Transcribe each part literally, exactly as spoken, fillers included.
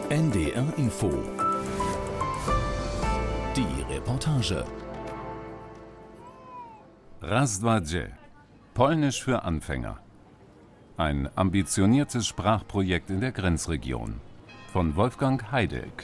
N D R Info. Die Reportage. Raz dwa dwie. Polnisch für Anfänger. Ein ambitioniertes Sprachprojekt in der Grenzregion. Von Wolfgang Heideck.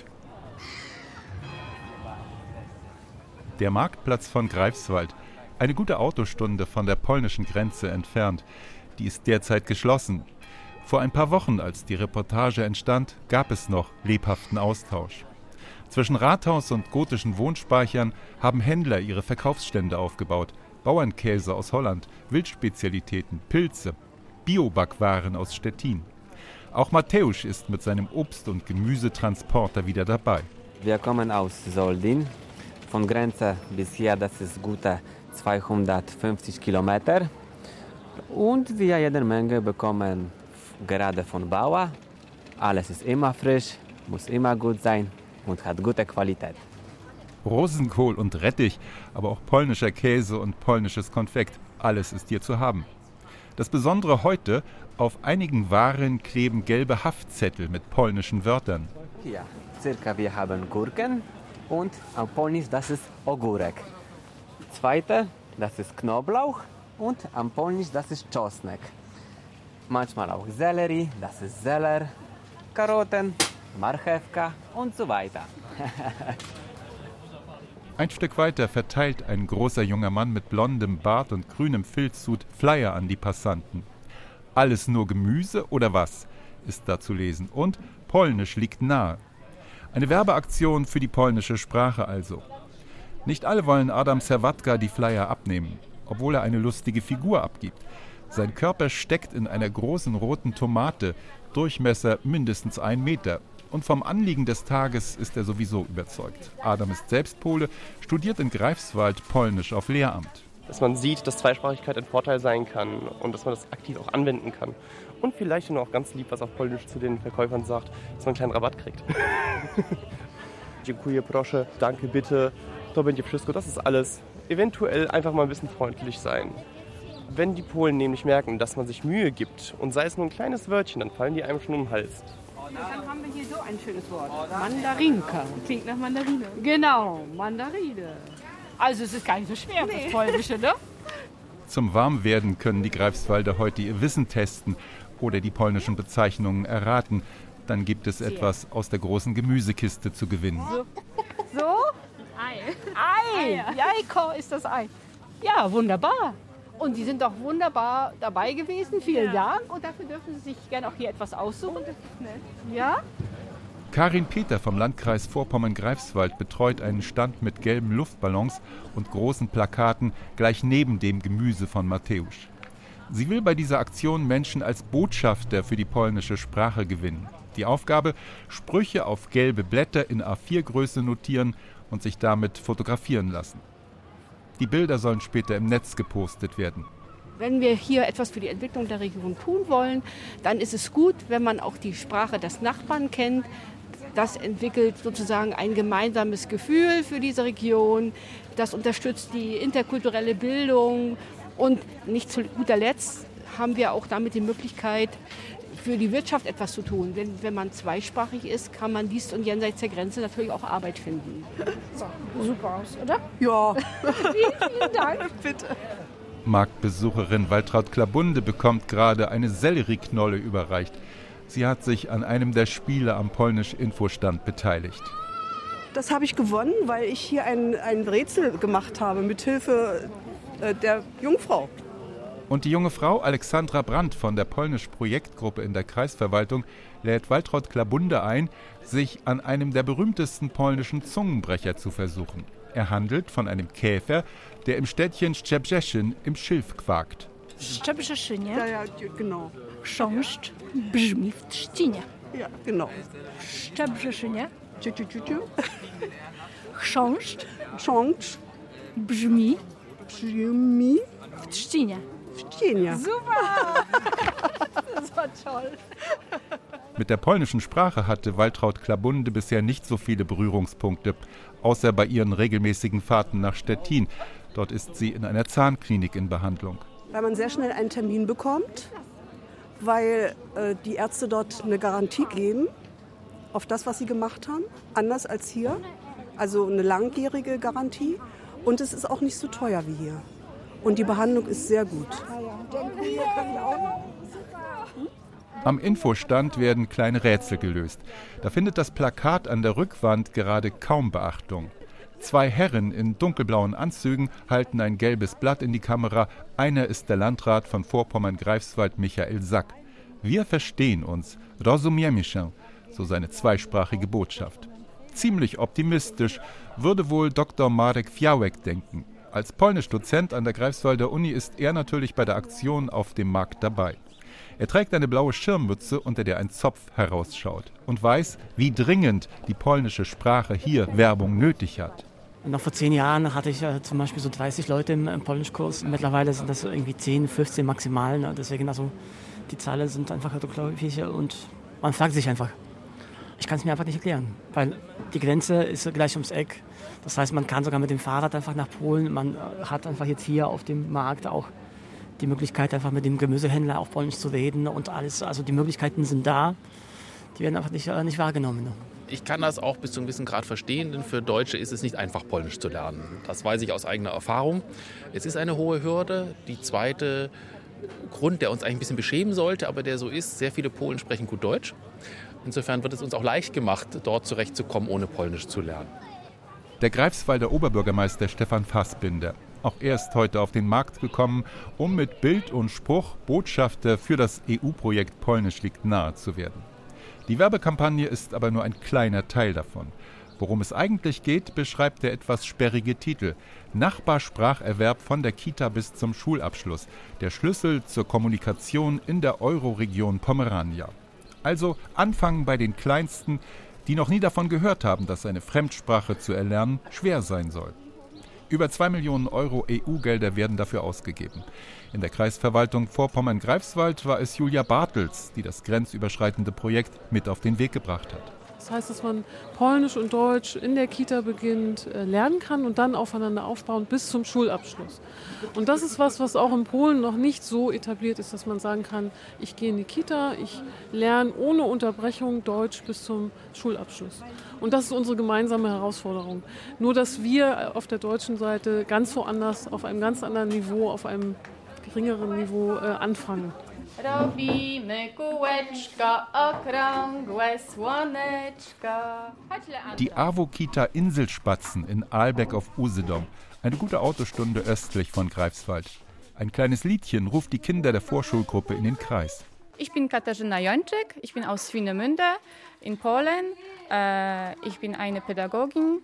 Der Marktplatz von Greifswald, eine gute Autostunde von der polnischen Grenze entfernt. Die ist derzeit geschlossen. Vor ein paar Wochen, als die Reportage entstand, gab es noch lebhaften Austausch. Zwischen Rathaus und gotischen Wohnspeichern haben Händler ihre Verkaufsstände aufgebaut. Bauernkäse aus Holland, Wildspezialitäten, Pilze, Biobackwaren aus Stettin. Auch Mateusz ist mit seinem Obst- und Gemüsetransporter wieder dabei. Wir kommen aus Soldin. Von Grenze bis hier, das ist gute zweihundertfünfzig Kilometer. Und wir jede Menge bekommen gerade von Bauern. Alles ist immer frisch, muss immer gut sein und hat gute Qualität. Rosenkohl und Rettich, aber auch polnischer Käse und polnisches Konfekt. Alles ist hier zu haben. Das Besondere heute, auf einigen Waren kleben gelbe Haftzettel mit polnischen Wörtern. Hier, circa wir haben Gurken und auf Polnisch das ist Ogórek. Zweite, das ist Knoblauch und am Polnisch das ist Czosnek. Manchmal auch Sellerie, das ist Zeller, Karotten, Marchewka und so weiter. Ein Stück weiter verteilt ein großer junger Mann mit blondem Bart und grünem Filzhut Flyer an die Passanten. Alles nur Gemüse oder was, ist da zu lesen. Und Polnisch liegt nahe. Eine Werbeaktion für die polnische Sprache also. Nicht alle wollen Adam Serwatka die Flyer abnehmen, obwohl er eine lustige Figur abgibt. Sein Körper steckt in einer großen roten Tomate, Durchmesser mindestens ein Meter. Und vom Anliegen des Tages ist er sowieso überzeugt. Adam ist selbst Pole, studiert in Greifswald Polnisch auf Lehramt. Dass man sieht, dass Zweisprachigkeit ein Vorteil sein kann und dass man das aktiv auch anwenden kann. Und vielleicht nur auch ganz lieb, was auf Polnisch zu den Verkäufern sagt, dass man einen kleinen Rabatt kriegt. Dziękuję, proszę, danke, bitte, to będzie wszystko, das ist alles. Eventuell einfach mal ein bisschen freundlich sein. Wenn die Polen nämlich merken, dass man sich Mühe gibt und sei es nur ein kleines Wörtchen, dann fallen die einem schon um den Hals. Dann haben wir hier so ein schönes Wort. Mandarinka. Klingt nach Mandarine. Genau, Mandarine. Also es ist gar nicht so schwer, nee. Das Polnische, ne? Zum Warmwerden können die Greifswalder heute ihr Wissen testen oder die polnischen Bezeichnungen erraten. Dann gibt es etwas aus der großen Gemüsekiste zu gewinnen. So? so? Ei. Ei. Jajko ist das Ei. Ja, wunderbar. Und Sie sind doch wunderbar dabei gewesen. Vielen ja. Dank. Und dafür dürfen Sie sich gerne auch hier etwas aussuchen. Oh, das ist nett. Ja? Karin Peter vom Landkreis Vorpommern-Greifswald betreut einen Stand mit gelben Luftballons und großen Plakaten gleich neben dem Gemüse von Mateusz. Sie will bei dieser Aktion Menschen als Botschafter für die polnische Sprache gewinnen. Die Aufgabe: Sprüche auf gelbe Blätter in A vier Größe notieren und sich damit fotografieren lassen. Die Bilder sollen später im Netz gepostet werden. Wenn wir hier etwas für die Entwicklung der Region tun wollen, dann ist es gut, wenn man auch die Sprache des Nachbarn kennt. Das entwickelt sozusagen ein gemeinsames Gefühl für diese Region. Das unterstützt die interkulturelle Bildung. Und nicht zu guter Letzt haben wir auch damit die Möglichkeit, für die Wirtschaft etwas zu tun. Denn wenn man zweisprachig ist, kann man dies und jenseits der Grenze natürlich auch Arbeit finden. So, super aus, oder? Ja. vielen, vielen Dank. Bitte. Marktbesucherin Waltraud Klabunde bekommt gerade eine Sellerieknolle überreicht. Sie hat sich an einem der Spiele am Polnisch-Infostand beteiligt. Das habe ich gewonnen, weil ich hier ein, ein Rätsel gemacht habe mit Hilfe äh, der Jungfrau. Und die junge Frau Alexandra Brandt von der Polnisch-Projektgruppe in der Kreisverwaltung lädt Waltraud Klabunde ein, sich an einem der berühmtesten polnischen Zungenbrecher zu versuchen. Er handelt von einem Käfer, der im Städtchen Szczebrzeszyn im Schilf quakt. Szczebrzeszynie? Ja, ja, genau. Chrząszcz brzmi w trzcinie. Ja, genau. Szczebrzeszynie? Ciu, ciu, ciu, ciu. Chrząszcz Chrząszcz brzmi brzmi w trzcinie. Trzcinie. Super! Das war toll. Mit der polnischen Sprache hatte Waltraud Klabunde bisher nicht so viele Berührungspunkte, außer bei ihren regelmäßigen Fahrten nach Stettin. Dort ist sie in einer Zahnklinik in Behandlung. Weil man sehr schnell einen Termin bekommt, weil äh, die Ärzte dort eine Garantie geben auf das, was sie gemacht haben, anders als hier. Also eine langjährige Garantie und es ist auch nicht so teuer wie hier. Und die Behandlung ist sehr gut. Am Infostand werden kleine Rätsel gelöst. Da findet das Plakat an der Rückwand gerade kaum Beachtung. Zwei Herren in dunkelblauen Anzügen halten ein gelbes Blatt in die Kamera. Einer ist der Landrat von Vorpommern-Greifswald, Michael Sack. Wir verstehen uns, rozumiemy się, so seine zweisprachige Botschaft. Ziemlich optimistisch würde wohl Doktor Marek Fiałek denken. Als Polnisch-Dozent an der Greifswalder Uni ist er natürlich bei der Aktion auf dem Markt dabei. Er trägt eine blaue Schirmmütze, unter der ein Zopf herausschaut und weiß, wie dringend die polnische Sprache hier Werbung nötig hat. Noch vor zehn Jahren hatte ich äh, zum Beispiel so dreißig Leute im, im Polnischkurs. Mittlerweile sind das so irgendwie zehn, fünfzehn maximal. Ne? Deswegen also die Zahlen sind einfach rückläufig und man fragt sich einfach. Ich kann es mir einfach nicht erklären, weil die Grenze ist gleich ums Eck. Das heißt, man kann sogar mit dem Fahrrad einfach nach Polen. Man hat einfach jetzt hier auf dem Markt auch die Möglichkeit, einfach mit dem Gemüsehändler auf Polnisch zu reden und alles. Also die Möglichkeiten sind da, die werden einfach nicht, nicht wahrgenommen. Ich kann das auch bis zu einem gewissen Grad verstehen, denn für Deutsche ist es nicht einfach, Polnisch zu lernen. Das weiß ich aus eigener Erfahrung. Es ist eine hohe Hürde. Die zweite Grund, der uns eigentlich ein bisschen beschämen sollte, aber der so ist, sehr viele Polen sprechen gut Deutsch. Insofern wird es uns auch leicht gemacht, dort zurechtzukommen, ohne Polnisch zu lernen. Der Greifswalder Oberbürgermeister Stefan Fassbinder. Auch er ist heute auf den Markt gekommen, um mit Bild und Spruch Botschafter für das E U-Projekt Polnisch liegt nahe zu werden. Die Werbekampagne ist aber nur ein kleiner Teil davon. Worum es eigentlich geht, beschreibt der etwas sperrige Titel. Nachbarspracherwerb von der Kita bis zum Schulabschluss. Der Schlüssel zur Kommunikation in der Euroregion Pomerania. Also anfangen bei den Kleinsten, die noch nie davon gehört haben, dass eine Fremdsprache zu erlernen schwer sein soll. Über zwei Millionen Euro E U-Gelder werden dafür ausgegeben. In der Kreisverwaltung Vorpommern-Greifswald war es Julia Bartels, die das grenzüberschreitende Projekt mit auf den Weg gebracht hat. Das heißt, dass man Polnisch und Deutsch in der Kita beginnt, äh, lernen kann und dann aufeinander aufbauen bis zum Schulabschluss. Und das ist was, was auch in Polen noch nicht so etabliert ist, dass man sagen kann, ich gehe in die Kita, ich lerne ohne Unterbrechung Deutsch bis zum Schulabschluss. Und das ist unsere gemeinsame Herausforderung. Nur, dass wir auf der deutschen Seite ganz woanders, auf einem ganz anderen Niveau, auf einem geringeren Niveau äh, anfangen. Robimy kółeczka, okrągłe słoneczka. Die AWO-Kita Inselspatzen in Aalbeck auf Usedom. Eine gute Autostunde östlich von Greifswald. Ein kleines Liedchen ruft die Kinder der Vorschulgruppe in den Kreis. Ich bin Katarzyna Jończyk, ich bin aus Swinemünde in Polen. Ich bin eine Pädagogin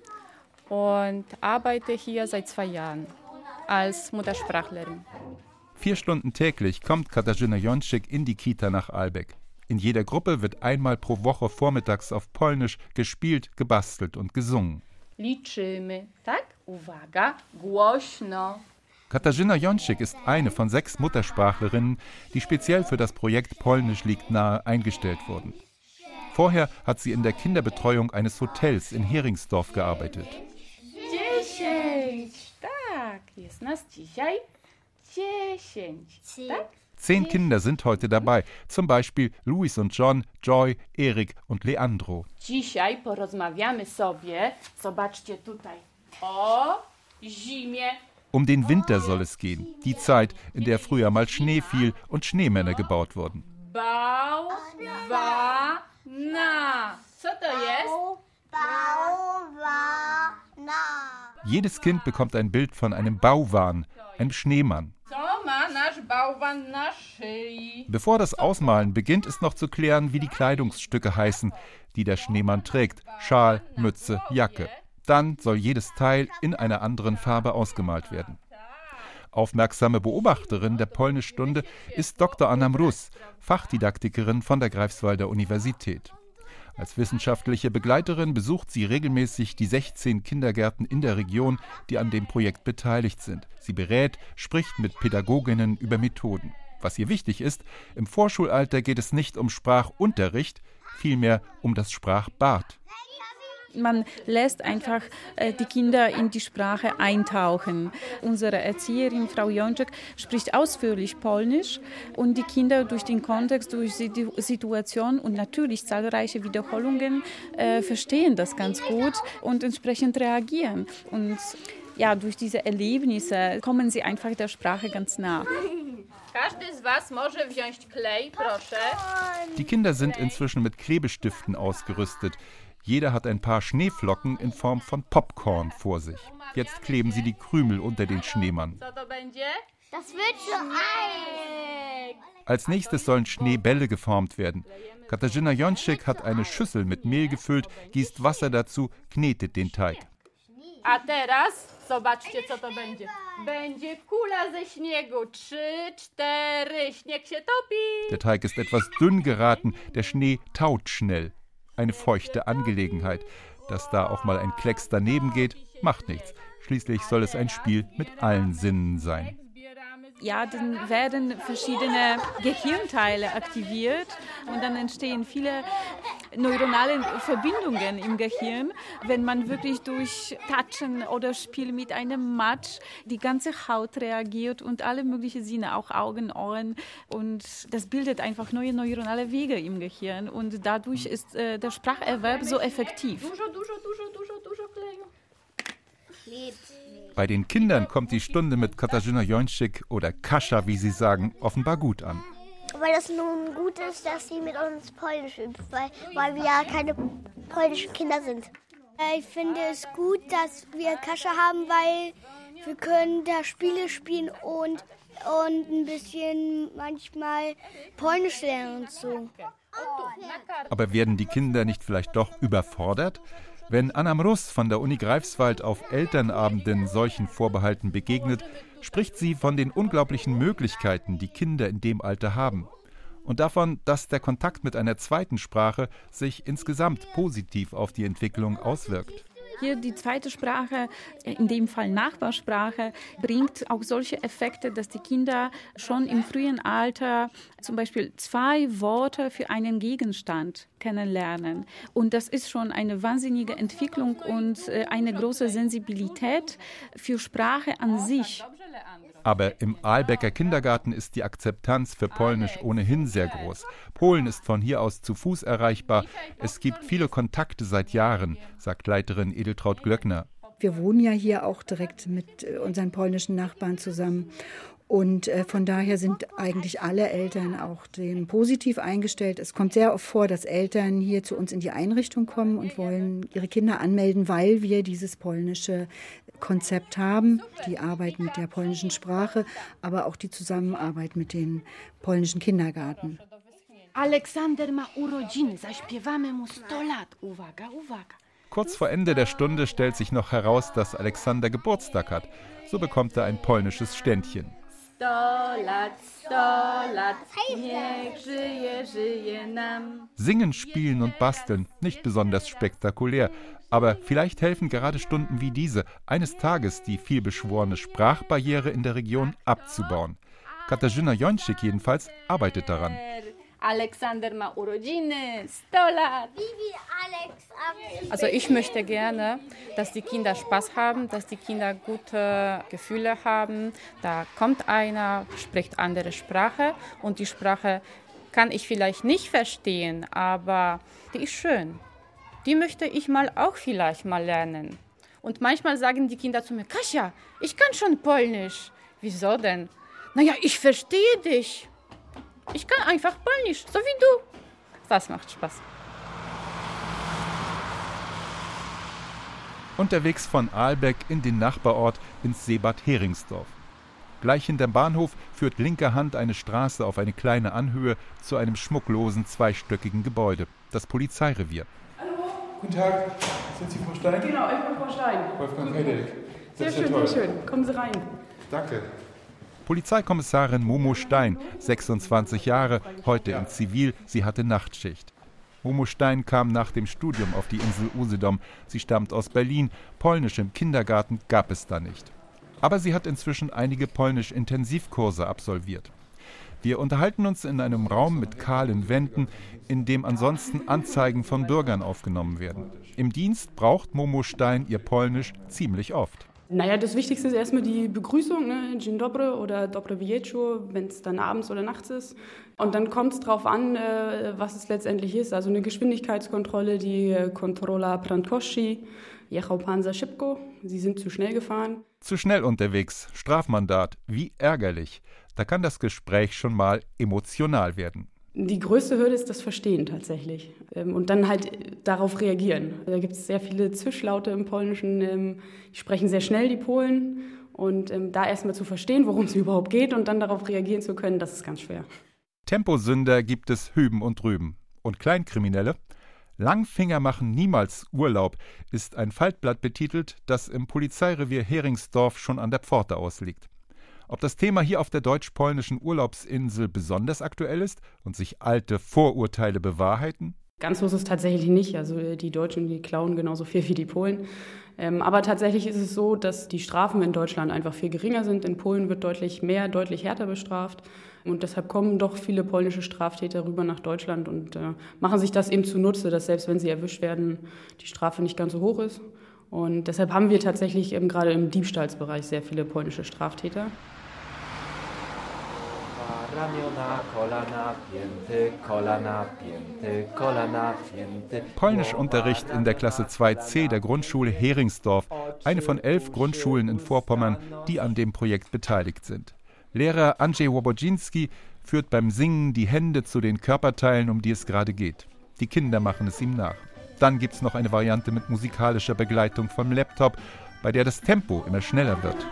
und arbeite hier seit zwei Jahren als Muttersprachlerin. Vier Stunden täglich kommt Katarzyna Jończyk in die Kita nach Aalbeck. In jeder Gruppe wird einmal pro Woche vormittags auf Polnisch gespielt, gebastelt und gesungen. Liczymy, tak? Uwaga, głośno. Katarzyna Jończyk ist eine von sechs Muttersprachlerinnen, die speziell für das Projekt Polnisch liegt nahe eingestellt wurden. Vorher hat sie in der Kinderbetreuung eines Hotels in Heringsdorf gearbeitet. Dziesięć, tak, jest nas dzisiaj. Zehn Kinder sind heute dabei, zum Beispiel Luis und John, Joy, Erik und Leandro. Dzisiaj porozmawiamy sobie, zobaczcie tutaj, o zimie. Um den Winter soll es gehen, die Zeit, in der früher mal Schnee fiel und Schneemänner gebaut wurden. Bałwana. Co to jest? Bałwana. Jedes Kind bekommt ein Bild von einem Bauwan, einem Schneemann. Bevor das Ausmalen beginnt, ist noch zu klären, wie die Kleidungsstücke heißen, die der Schneemann trägt. Schal, Mütze, Jacke. Dann soll jedes Teil in einer anderen Farbe ausgemalt werden. Aufmerksame Beobachterin der Polnischstunde ist Doktor Anna Mróz, Fachdidaktikerin von der Greifswalder Universität. Als wissenschaftliche Begleiterin besucht sie regelmäßig die sechzehn Kindergärten in der Region, die an dem Projekt beteiligt sind. Sie berät, spricht mit Pädagoginnen über Methoden. Was ihr wichtig ist, im Vorschulalter geht es nicht um Sprachunterricht, vielmehr um das Sprachbad. Man lässt einfach äh, die Kinder in die Sprache eintauchen. Unsere Erzieherin, Frau Jończyk, spricht ausführlich Polnisch und die Kinder durch den Kontext, durch die Situation und natürlich zahlreiche Wiederholungen äh, verstehen das ganz gut und entsprechend reagieren. Und ja, durch diese Erlebnisse kommen sie einfach der Sprache ganz nah. Każdy z was może wziąć klej, proszę. Die Kinder sind inzwischen mit Klebestiften ausgerüstet. Jeder hat ein paar Schneeflocken in Form von Popcorn vor sich. Jetzt kleben sie die Krümel unter den Schneemann. Das wird so Eis. Als nächstes sollen Schneebälle geformt werden. Katarzyna Jończyk hat eine Schüssel mit Mehl gefüllt, gießt Wasser dazu, knetet den Teig. A teraz zobaczcie, co to będzie. Będzie kula ze śniegu. Trzy, cztery, śnieg się topi. Der Teig ist etwas dünn geraten, der Schnee taut schnell. Eine feuchte Angelegenheit. Dass da auch mal ein Klecks daneben geht, macht nichts. Schließlich soll es ein Spiel mit allen Sinnen sein. Ja, dann werden verschiedene Gehirnteile aktiviert und dann entstehen viele neuronale Verbindungen im Gehirn, wenn man wirklich durch Touchen oder Spiel mit einem Matsch die ganze Haut reagiert und alle möglichen Sinne, auch Augen, Ohren, und das bildet einfach neue neuronale Wege im Gehirn und dadurch ist äh, der Spracherwerb so effektiv. Bei den Kindern kommt die Stunde mit Katarzyna Jończyk oder Kasia, wie sie sagen, offenbar gut an. Weil das nun gut ist, dass sie mit uns Polnisch übt, weil, weil wir ja keine polnischen Kinder sind. Ich finde es gut, dass wir Kasia haben, weil wir können da Spiele spielen und, und ein bisschen manchmal Polnisch lernen und so. Aber werden die Kinder nicht vielleicht doch überfordert? Wenn Anna Mróz von der Uni Greifswald auf Elternabenden solchen Vorbehalten begegnet, spricht sie von den unglaublichen Möglichkeiten, die Kinder in dem Alter haben. Und davon, dass der Kontakt mit einer zweiten Sprache sich insgesamt positiv auf die Entwicklung auswirkt. Hier die zweite Sprache, in dem Fall Nachbarsprache, bringt auch solche Effekte, dass die Kinder schon im frühen Alter zum Beispiel zwei Worte für einen Gegenstand kennenlernen. Und das ist schon eine wahnsinnige Entwicklung und eine große Sensibilität für Sprache an sich. Aber im Ahlbecker Kindergarten ist die Akzeptanz für Polnisch ohnehin sehr groß. Polen ist von hier aus zu Fuß erreichbar. Es gibt viele Kontakte seit Jahren, sagt Leiterin Edeltraud Glöckner. Wir wohnen ja hier auch direkt mit unseren polnischen Nachbarn zusammen. Und äh, von daher sind eigentlich alle Eltern auch dem positiv eingestellt. Es kommt sehr oft vor, dass Eltern hier zu uns in die Einrichtung kommen und wollen ihre Kinder anmelden, weil wir dieses polnische Konzept haben, die Arbeit mit der polnischen Sprache, aber auch die Zusammenarbeit mit den polnischen Kindergarten. Aleksander ma urodziny, zaśpiewamy mu sto lat. Uwaga, uwaga. Kurz vor Ende der Stunde stellt sich noch heraus, dass Aleksander Geburtstag hat. So bekommt er ein polnisches Ständchen. Sto lat, sto lat, niech żyje, żyje nam. Singen, spielen und basteln, nicht besonders spektakulär. Aber vielleicht helfen gerade Stunden wie diese, eines Tages die vielbeschworene Sprachbarriere in der Region abzubauen. Katarzyna Jończyk jedenfalls arbeitet daran. Aleksander ma urodziny, sto lat. Also ich möchte gerne, dass die Kinder Spaß haben, dass die Kinder gute Gefühle haben. Da kommt einer, spricht andere Sprache und die Sprache kann ich vielleicht nicht verstehen, aber die ist schön. Die möchte ich mal auch vielleicht mal lernen. Und manchmal sagen die Kinder zu mir, Kasia, ich kann schon Polnisch. Wieso denn? Naja, ich verstehe dich. Ich kann einfach Polnisch, so wie du. Das macht Spaß. Unterwegs von Ahlbeck in den Nachbarort ins Seebad Heringsdorf. Gleich hinterm Bahnhof führt linker Hand eine Straße auf eine kleine Anhöhe zu einem schmucklosen zweistöckigen Gebäude, das Polizeirevier. Guten Tag, sind Sie Frau Stein? Genau, ich bin Frau Stein. Wolfgang Heideck. Sehr schön, sehr schön. Kommen Sie rein. Danke. Polizeikommissarin Momo Stein, sechsundzwanzig Jahre, heute in Zivil, sie hatte Nachtschicht. Momo Stein kam nach dem Studium auf die Insel Usedom. Sie stammt aus Berlin. Polnisch im Kindergarten gab es da nicht. Aber sie hat inzwischen einige Polnisch-Intensivkurse absolviert. Wir unterhalten uns in einem Raum mit kahlen Wänden, in dem ansonsten Anzeigen von Bürgern aufgenommen werden. Im Dienst braucht Momo Stein ihr Polnisch ziemlich oft. Naja, das Wichtigste ist erstmal die Begrüßung, ne? Dzień dobry oder dobre wieczór, wenn es dann abends oder nachts ist. Und dann kommt es darauf an, äh, was es letztendlich ist. Also eine Geschwindigkeitskontrolle, die Kontrola Prędkości, jechał pan za szybko, Sie sind zu schnell gefahren. Zu schnell unterwegs, Strafmandat, wie ärgerlich. Da kann das Gespräch schon mal emotional werden. Die größte Hürde ist das Verstehen tatsächlich und dann halt darauf reagieren. Da gibt es sehr viele Zischlaute im Polnischen, die sprechen sehr schnell, die Polen. Und da erstmal zu verstehen, worum es überhaupt geht und dann darauf reagieren zu können, das ist ganz schwer. Temposünder gibt es hüben und drüben. Und Kleinkriminelle? Langfinger machen niemals Urlaub, ist ein Faltblatt betitelt, das im Polizeirevier Heringsdorf schon an der Pforte ausliegt. Ob das Thema hier auf der deutsch-polnischen Urlaubsinsel besonders aktuell ist und sich alte Vorurteile bewahrheiten? Ganz so ist es tatsächlich nicht. Also die Deutschen, die klauen genauso viel wie die Polen. Ähm, aber tatsächlich ist es so, dass die Strafen in Deutschland einfach viel geringer sind. In Polen wird deutlich mehr, deutlich härter bestraft. Und deshalb kommen doch viele polnische Straftäter rüber nach Deutschland und äh, machen sich das eben zunutze, dass selbst wenn sie erwischt werden, die Strafe nicht ganz so hoch ist. Und deshalb haben wir tatsächlich eben gerade im Diebstahlsbereich sehr viele polnische Straftäter. Polnischunterricht in der Klasse zwei C der Grundschule Heringsdorf, eine von elf Grundschulen in Vorpommern, die an dem Projekt beteiligt sind. Lehrer Andrzej Łobodziński führt beim Singen die Hände zu den Körperteilen, um die es gerade geht. Die Kinder machen es ihm nach. Dann gibt es noch eine Variante mit musikalischer Begleitung vom Laptop, bei der das Tempo immer schneller wird.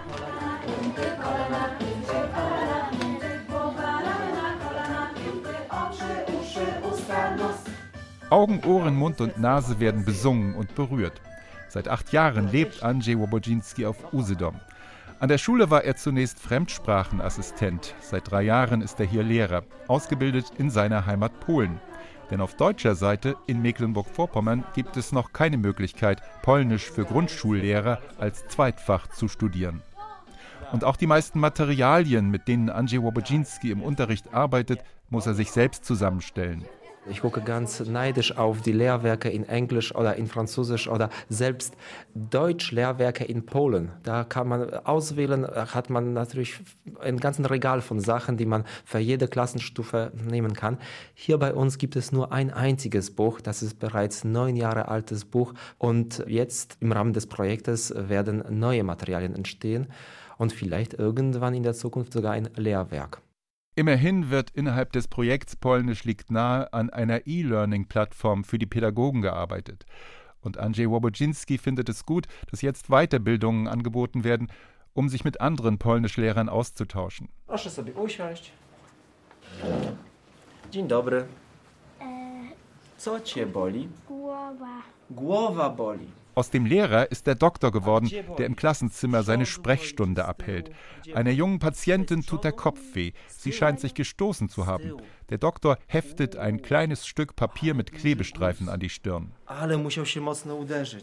Augen, Ohren, Mund und Nase werden besungen und berührt. Seit acht Jahren lebt Andrzej Łobodziński auf Usedom. An der Schule war er zunächst Fremdsprachenassistent. Seit drei Jahren ist er hier Lehrer, ausgebildet in seiner Heimat Polen. Denn auf deutscher Seite in Mecklenburg-Vorpommern gibt es noch keine Möglichkeit, Polnisch für Grundschullehrer als Zweitfach zu studieren. Und auch die meisten Materialien, mit denen Andrzej Łobodziński im Unterricht arbeitet, muss er sich selbst zusammenstellen. Ich gucke ganz neidisch auf die Lehrwerke in Englisch oder in Französisch oder selbst Deutsch-Lehrwerke in Polen. Da kann man auswählen, hat man natürlich ein ganzes Regal von Sachen, die man für jede Klassenstufe nehmen kann. Hier bei uns gibt es nur ein einziges Buch, das ist bereits neun Jahre altes Buch und jetzt im Rahmen des Projektes werden neue Materialien entstehen und vielleicht irgendwann in der Zukunft sogar ein Lehrwerk. Immerhin wird innerhalb des Projekts Polnisch liegt nahe an einer E-Learning-Plattform für die Pädagogen gearbeitet. Und Andrzej Łobodziński findet es gut, dass jetzt Weiterbildungen angeboten werden, um sich mit anderen Polnischlehrern auszutauschen. Proszę sobie usiąść. Dzień dobry. Co cię boli? Głowa. Głowa boli. Aus dem Lehrer ist der Doktor geworden, der im Klassenzimmer seine Sprechstunde abhält. Einer jungen Patientin tut der Kopf weh. Sie scheint sich gestoßen zu haben. Der Doktor heftet ein kleines Stück Papier mit Klebestreifen an die Stirn. Ale musiał się mocno uderzyć.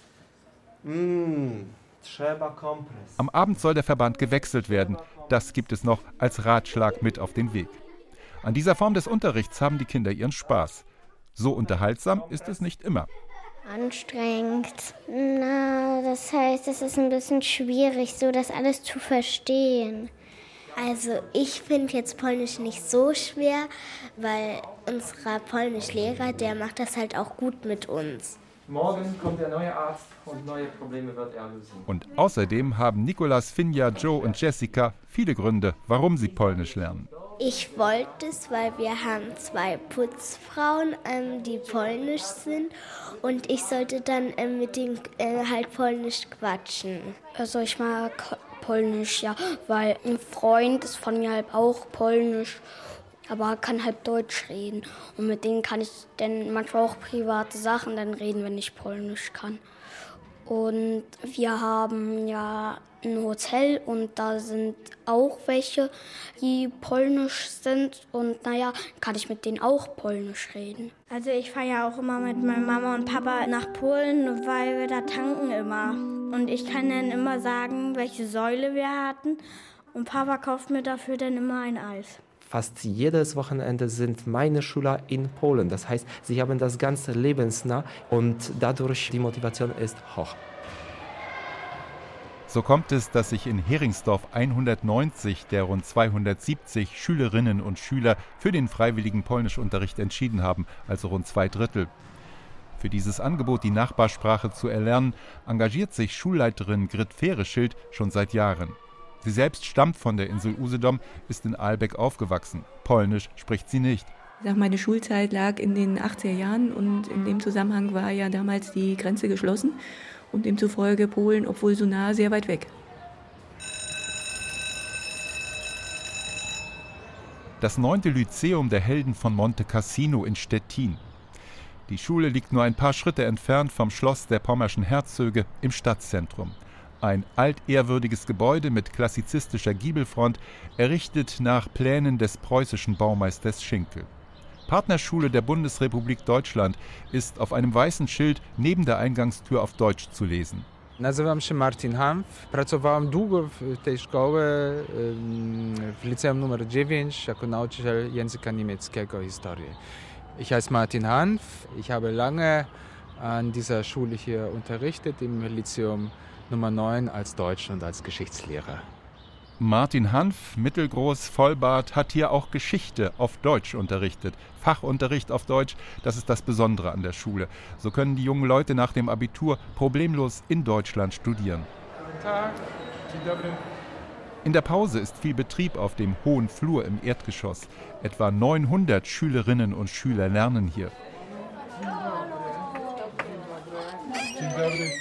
Mm, trzeba Kompress. Am Abend soll der Verband gewechselt werden. Das gibt es noch als Ratschlag mit auf den Weg. An dieser Form des Unterrichts haben die Kinder ihren Spaß. So unterhaltsam ist es nicht immer. Anstrengend. Na, das heißt, es ist ein bisschen schwierig, so das alles zu verstehen. Also ich finde jetzt Polnisch nicht so schwer, weil unser Polnischlehrer, der macht das halt auch gut mit uns. Morgen kommt der neue Arzt und neue Probleme wird er lösen. Und außerdem haben Nikolas, Finja, Joe und Jessica viele Gründe, warum sie Polnisch lernen. Ich wollte es, weil wir haben zwei Putzfrauen, ähm, die polnisch sind und ich sollte dann ähm, mit denen äh, halt polnisch quatschen. Also ich mag Polnisch, ja, weil ein Freund ist von mir halt auch polnisch, aber kann halt Deutsch reden. Und mit denen kann ich dann manchmal auch private Sachen dann reden, wenn ich Polnisch kann. Und wir haben ja ein Hotel und da sind auch welche, die polnisch sind und naja, kann ich mit denen auch polnisch reden. Also ich fahre ja auch immer mit meiner Mama und Papa nach Polen, weil wir da tanken immer. Und ich kann dann immer sagen, welche Säule wir hatten und Papa kauft mir dafür dann immer ein Eis. Fast jedes Wochenende sind meine Schüler in Polen. Das heißt, sie haben das ganze lebensnah und dadurch die Motivation ist hoch. So kommt es, dass sich in Heringsdorf hundertneunzig der rund zweihundertsiebzig Schülerinnen und Schüler für den freiwilligen Polnischunterricht entschieden haben, also rund zwei Drittel. Für dieses Angebot, die Nachbarsprache zu erlernen, engagiert sich Schulleiterin Grit Fereschild schon seit Jahren. Sie selbst stammt von der Insel Usedom, ist in Aalbeck aufgewachsen. Polnisch spricht sie nicht. Meine Schulzeit lag in den achtziger Jahren und in dem Zusammenhang war ja damals die Grenze geschlossen und demzufolge Polen, obwohl so nah, sehr weit weg. Das neunte Lyzeum der Helden von Monte Cassino in Stettin. Die Schule liegt nur ein paar Schritte entfernt vom Schloss der Pommerschen Herzöge im Stadtzentrum. Ein altehrwürdiges Gebäude mit klassizistischer Giebelfront, errichtet nach Plänen des preußischen Baumeisters Schinkel. Partnerschule der Bundesrepublik Deutschland ist auf einem weißen Schild neben der Eingangstür auf Deutsch zu lesen. Nazywam się Martin Hanf. Pracowałem długo w tej szkole, w liceum numer dziewięć, jako nauczyciel języka niemieckiego historii. Ich heiße Martin Hanf. Ich habe lange an dieser Schule hier unterrichtet, im Lyzeum Nummer neun als Deutsch- und als Geschichtslehrer. Martin Hanf, mittelgroß, Vollbart, hat hier auch Geschichte auf Deutsch unterrichtet. Fachunterricht auf Deutsch, das ist das Besondere an der Schule. So können die jungen Leute nach dem Abitur problemlos in Deutschland studieren. Guten Tag. Dzień dobry. In der Pause ist viel Betrieb auf dem hohen Flur im Erdgeschoss. Etwa neunhundert Schülerinnen und Schüler lernen hier. Dzień dobry.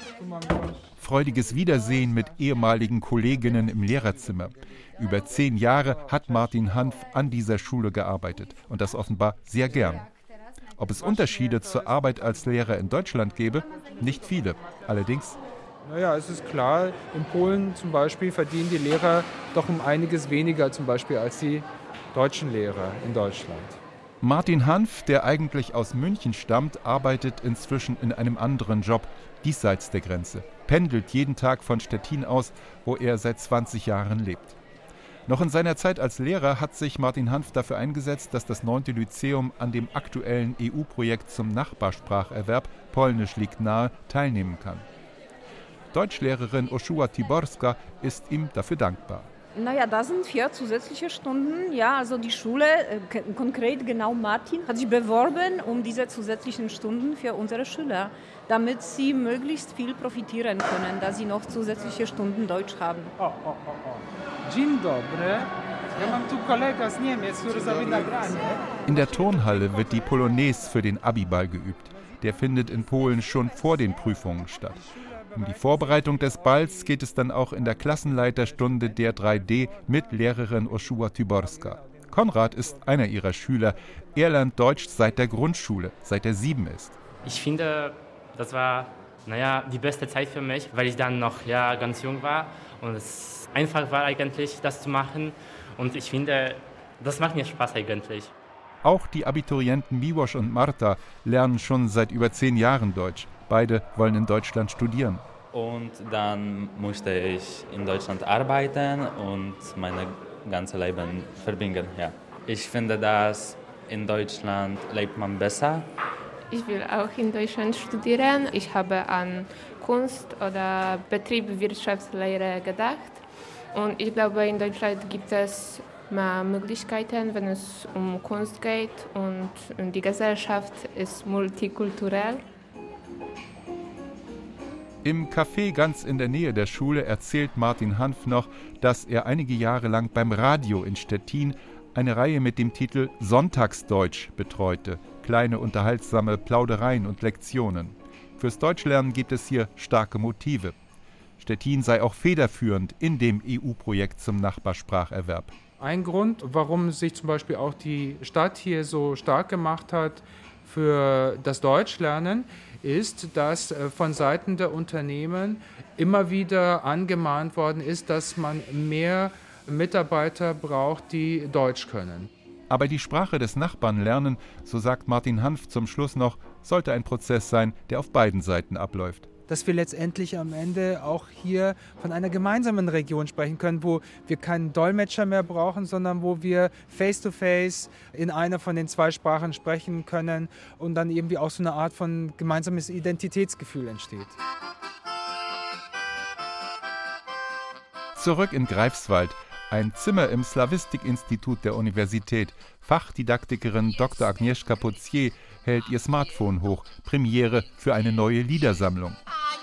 Freudiges Wiedersehen mit ehemaligen Kolleginnen im Lehrerzimmer. Über zehn Jahre hat Martin Hanf an dieser Schule gearbeitet und das offenbar sehr gern. Ob es Unterschiede zur Arbeit als Lehrer in Deutschland gäbe? Nicht viele. Allerdings... Naja, es ist klar, in Polen zum Beispiel verdienen die Lehrer doch um einiges weniger zum Beispiel als die deutschen Lehrer in Deutschland. Martin Hanf, der eigentlich aus München stammt, arbeitet inzwischen in einem anderen Job, diesseits der Grenze, pendelt jeden Tag von Stettin aus, wo er seit zwanzig Jahren lebt. Noch in seiner Zeit als Lehrer hat sich Martin Hanf dafür eingesetzt, dass das neunte Lyzeum an dem aktuellen E U-Projekt zum Nachbarspracherwerb Polnisch liegt nahe teilnehmen kann. Deutschlehrerin Urszula Tiborska ist ihm dafür dankbar. Naja, da sind vier zusätzliche Stunden. Ja, also die Schule, äh, konkret genau Martin, hat sich beworben um diese zusätzlichen Stunden für unsere Schüler, damit sie möglichst viel profitieren können, dass sie noch zusätzliche Stunden Deutsch haben. O, o, o, o. Dzień dobry. Ja mam tu kolega z Niemiec, który zrobi nagranie. In der Turnhalle wird die Polonaise für den Abiball geübt. Der findet in Polen schon vor den Prüfungen statt. Um die Vorbereitung des Balls geht es dann auch in der Klassenleiterstunde der drei D mit Lehrerin Urszula Tiborska. Konrad ist einer ihrer Schüler. Er lernt Deutsch seit der Grundschule, seit er sieben ist. Ich finde, das war naja, die beste Zeit für mich, weil ich dann noch ja, ganz jung war und es einfach war eigentlich, das zu machen. Und ich finde, das macht mir Spaß eigentlich. Auch die Abiturienten Miłosz und Marta lernen schon seit über zehn Jahren Deutsch. Beide wollen in Deutschland studieren. Und dann musste ich in Deutschland arbeiten und mein ganzes Leben verbringen. Ja. Ich finde, dass in Deutschland lebt man besser. Ich will auch in Deutschland studieren. Ich habe an Kunst oder Betriebswirtschaftslehre gedacht. Und ich glaube, in Deutschland gibt es mehr Möglichkeiten, wenn es um Kunst geht. Und die Gesellschaft ist multikulturell. Im Café ganz in der Nähe der Schule erzählt Martin Hanf noch, dass er einige Jahre lang beim Radio in Stettin eine Reihe mit dem Titel Sonntagsdeutsch betreute. Kleine unterhaltsame Plaudereien und Lektionen. Fürs Deutschlernen gibt es hier starke Motive. Stettin sei auch federführend in dem E U-Projekt zum Nachbarspracherwerb. Ein Grund, warum sich zum Beispiel auch die Stadt hier so stark gemacht hat für das Deutschlernen, ist, dass von Seiten der Unternehmen immer wieder angemahnt worden ist, dass man mehr Mitarbeiter braucht, die Deutsch können. Aber die Sprache des Nachbarn lernen, so sagt Martin Hanf zum Schluss noch, sollte ein Prozess sein, der auf beiden Seiten abläuft. dass wir letztendlich am Ende auch hier von einer gemeinsamen Region sprechen können, wo wir keinen Dolmetscher mehr brauchen, sondern wo wir face-to-face in einer von den zwei Sprachen sprechen können und dann irgendwie auch so eine Art von gemeinsames Identitätsgefühl entsteht. Zurück in Greifswald, ein Zimmer im Slawistik-Institut der Universität. Fachdidaktikerin Doktor Agnieszka Potier hält ihr Smartphone hoch. Premiere für eine neue Liedersammlung.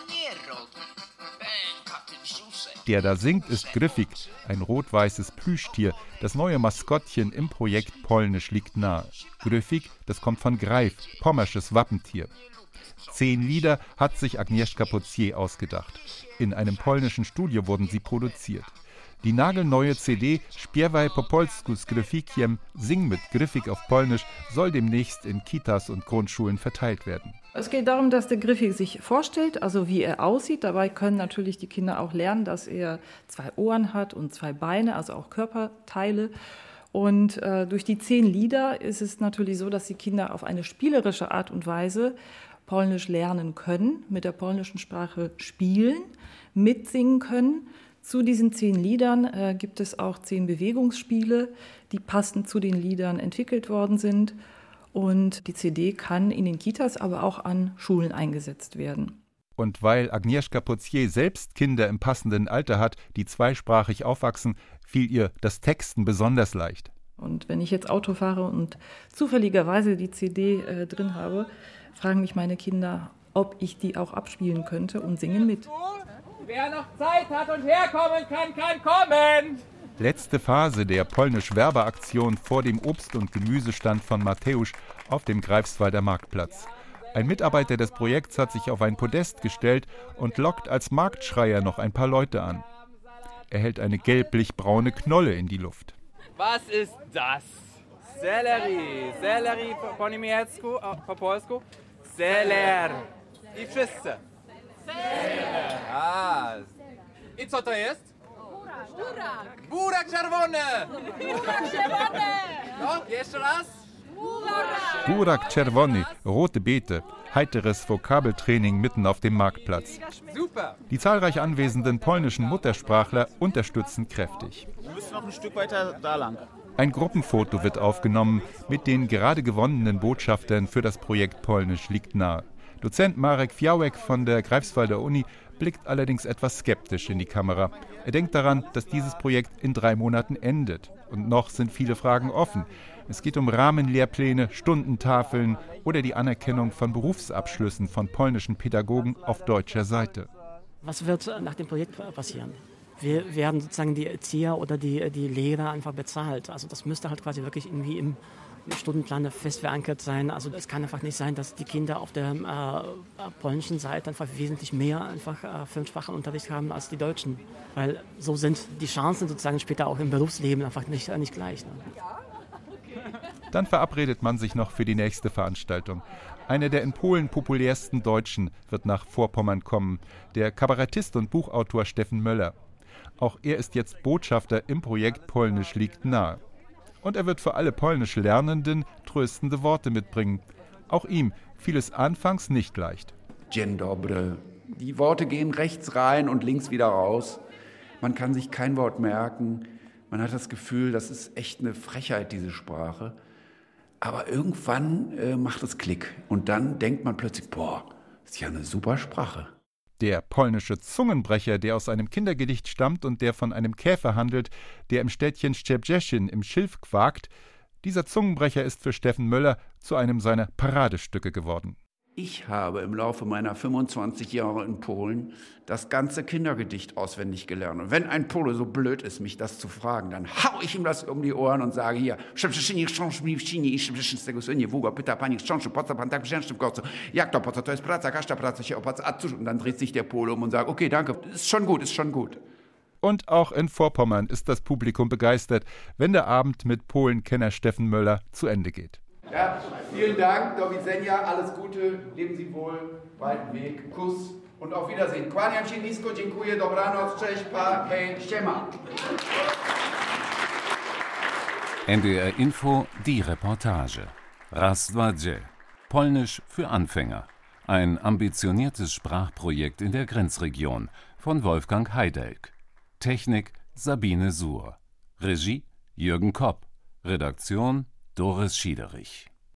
Der da singt, ist Gryfik, ein rot-weißes Plüschtier. Das neue Maskottchen im Projekt Polnisch liegt nahe. Gryfik, das kommt von Greif, pommersches Wappentier. Zehn Lieder hat sich Agnieszka Potier ausgedacht. In einem polnischen Studio wurden sie produziert. Die nagelneue C D Śpiewaj po polsku z Gryfikiem, Sing mit Gryfik auf Polnisch, soll demnächst in Kitas und Grundschulen verteilt werden. Es geht darum, dass der Gryfik sich vorstellt, also wie er aussieht. Dabei können natürlich die Kinder auch lernen, dass er zwei Ohren hat und zwei Beine, also auch Körperteile. Und äh, durch die zehn Lieder ist es natürlich so, dass die Kinder auf eine spielerische Art und Weise Polnisch lernen können, mit der polnischen Sprache spielen, mitsingen können. Zu diesen zehn Liedern äh, gibt es auch zehn Bewegungsspiele, die passend zu den Liedern entwickelt worden sind. Und die C D kann in den Kitas, aber auch an Schulen eingesetzt werden. Und weil Agnieszka Potier selbst Kinder im passenden Alter hat, die zweisprachig aufwachsen, fiel ihr das Texten besonders leicht. Und wenn ich jetzt Auto fahre und zufälligerweise die C D äh, drin habe, fragen mich meine Kinder, ob ich die auch abspielen könnte und singen mit. Wer noch Zeit hat und herkommen kann, kann kommen! Letzte Phase der Polnisch-Werbeaktion vor dem Obst- und Gemüsestand von Mateusz auf dem Greifswalder Marktplatz. Ein Mitarbeiter des Projekts hat sich auf ein Podest gestellt und lockt als Marktschreier noch ein paar Leute an. Er hält eine gelblich-braune Knolle in die Luft. Was ist das? Sellerie. Sellerie po niemiecku, po polsku. Seller. I wszyscy. Seller. A. I co to jest? Burak. Burak czerwony. Burak czerwony. No, jeszcze raz. Burak czerwony, rote Beete. Heiteres Vokabeltraining mitten auf dem Marktplatz. Super. Die zahlreich anwesenden polnischen Muttersprachler unterstützen kräftig. Wir müssen noch ein Stück weiter da lang. Ein Gruppenfoto wird aufgenommen mit den gerade gewonnenen Botschaftern für das Projekt Polnisch liegt nahe. Dozent Marek Fiałek von der Greifswalder Uni blickt allerdings etwas skeptisch in die Kamera. Er denkt daran, dass dieses Projekt in drei Monaten endet. Und noch sind viele Fragen offen. Es geht um Rahmenlehrpläne, Stundentafeln oder die Anerkennung von Berufsabschlüssen von polnischen Pädagogen auf deutscher Seite. Was wird nach dem Projekt passieren? Wir werden sozusagen die Erzieher oder die, die Lehrer einfach bezahlt. Also das müsste halt quasi wirklich irgendwie im Stundenplan fest verankert sein. Also es kann einfach nicht sein, dass die Kinder auf der äh, polnischen Seite einfach wesentlich mehr einfach äh, Fremdsprachenunterricht haben als die Deutschen. Weil so sind die Chancen sozusagen später auch im Berufsleben einfach nicht, nicht gleich. Ne? Dann verabredet man sich noch für die nächste Veranstaltung. Einer der in Polen populärsten Deutschen wird nach Vorpommern kommen, der Kabarettist und Buchautor Steffen Möller. Auch er ist jetzt Botschafter im Projekt Polnisch liegt nahe. Und er wird für alle polnisch Lernenden tröstende Worte mitbringen. Auch ihm fiel es anfangs nicht leicht. Dzień dobry. Die Worte gehen rechts rein und links wieder raus. Man kann sich kein Wort merken. Man hat das Gefühl, das ist echt eine Frechheit, diese Sprache. Aber irgendwann äh, macht es Klick. Und dann denkt man plötzlich, boah, das ist ja eine super Sprache. Der polnische Zungenbrecher, der aus einem Kindergedicht stammt und der von einem Käfer handelt, der im Städtchen Szczebrzeszyn im Schilf quakt, dieser Zungenbrecher ist für Steffen Möller zu einem seiner Paradestücke geworden. Ich habe im Laufe meiner fünfundzwanzig Jahre in Polen das ganze Kindergedicht auswendig gelernt. Und wenn ein Pole so blöd ist, mich das zu fragen, dann hau ich ihm das um die Ohren und sage hier, jak to, po co, to jest praca, każda praca się opłaca. Und dann dreht sich der Pole um und sagt, okay, danke, ist schon gut, ist schon gut. Und auch in Vorpommern ist das Publikum begeistert, wenn der Abend mit Polenkenner Steffen Möller zu Ende geht. Ja, vielen Dank, do widzenia, alles Gute, leben Sie wohl, weiten Weg, Kuss und auf Wiedersehen. Kłaniam się nisko, dziękuję, dobranoc, cześć, pa, hej, siema. N D R Info, die Reportage. Raz, dwa, dzień. Polnisch für Anfänger. Ein ambitioniertes Sprachprojekt in der Grenzregion von Wolfgang Heidelk. Technik Sabine Suhr. Regie Jürgen Kopp. Redaktion Doris Schiederich.